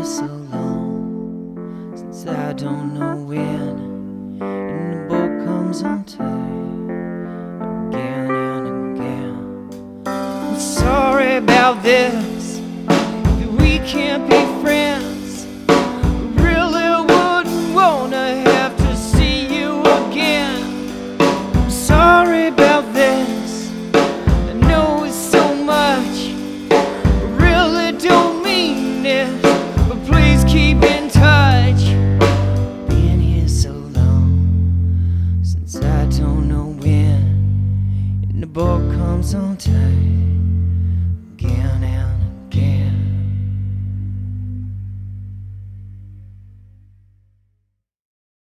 here so long, since I don't know when, and the boat comes on tight again and again. I'm sorry about this, that we can't be friends. I really wouldn't wanna have to see you again. I'm sorry about this, I know it's so much, I really don't mean it, but please keep in touch. Been here so long, since I don't know when, and the boat comes on tight